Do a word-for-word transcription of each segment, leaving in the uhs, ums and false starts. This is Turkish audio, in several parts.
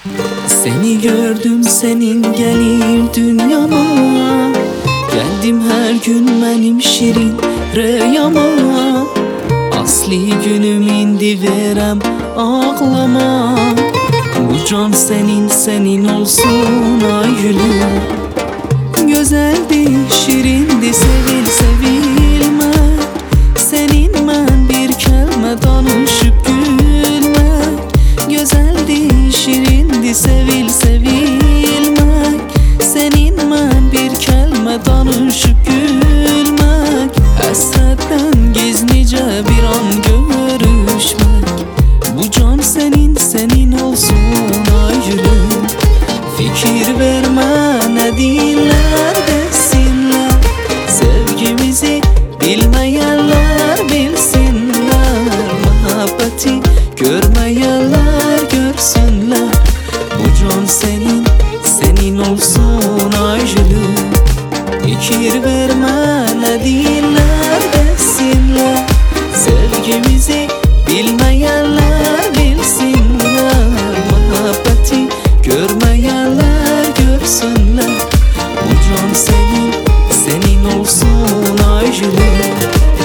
Seni gördüm senin gelir dünyama, geldim her gün benim şirin rüyama. Asli günüm indi verem ağlama, bu can senin senin olsun ay gülüm. Güzeldi şirindi sevil sevilme, senin ben bir kelime danışıp gülmek. Güzeldi şirindi sevil sevilmek, senin ben bir kelime danışıp gülmek. Hasretten gizlice bir an görüşmek, bu can senin senin olsun ay gülüm. Fikir verme ne diller desinler, sevgimizi bilmeyenler bilsinler. Muhabbeti görmeyenler görsünler, bu can senin senin olsun ay gülüm. Fikir verme ne diller desinler, sevgimizi bilmeyenler bilsinler. Muhabbeti görmeyenler görsünler, bu can senin senin olsun ay gülüm.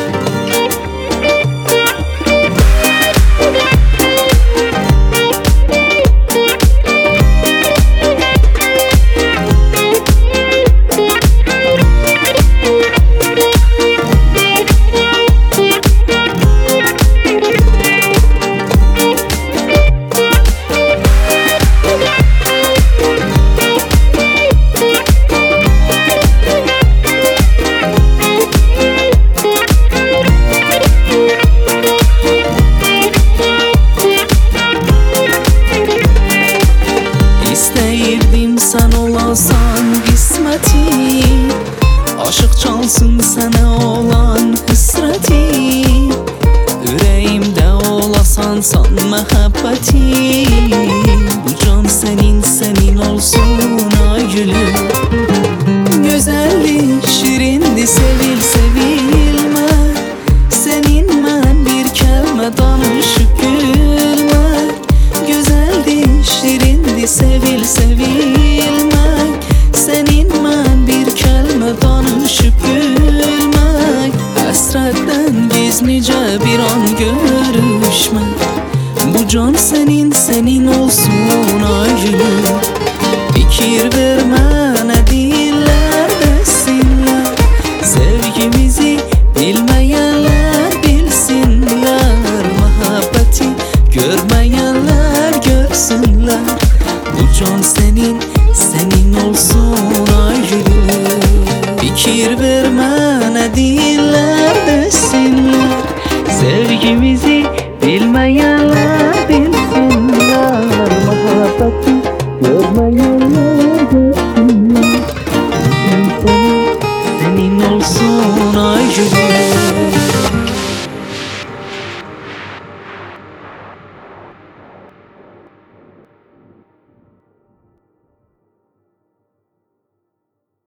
İsteyirdim sen olasan kısmeti, aşık çalsın sana olan hısreti. Yüreğimde olasan san mehabbeti, bu can senin senin olsun ay gülüm. Güzellik şirindi sevil sevilme, senin ben bir kelime danışıp gülmek. Güzeldi şirindi sevil sevilmek, senin ben bir kelime danışıp gülmek. Hasretten gizlice bir an görüşmek, bu can senin senin olsun ay gülüm. Fikir verme ne diller desinler, sevgimizi bilmeyenler bilsinler. Muhabbeti görmeyenler görsünler, bu can senin senin olsun ay gülüm. Fikir verme ne diller desinler, sevgimizi bilmeyenler bilsinler. Muhabbeti görmeyenler görsünler, bu can senin senin olsun ay gülüm.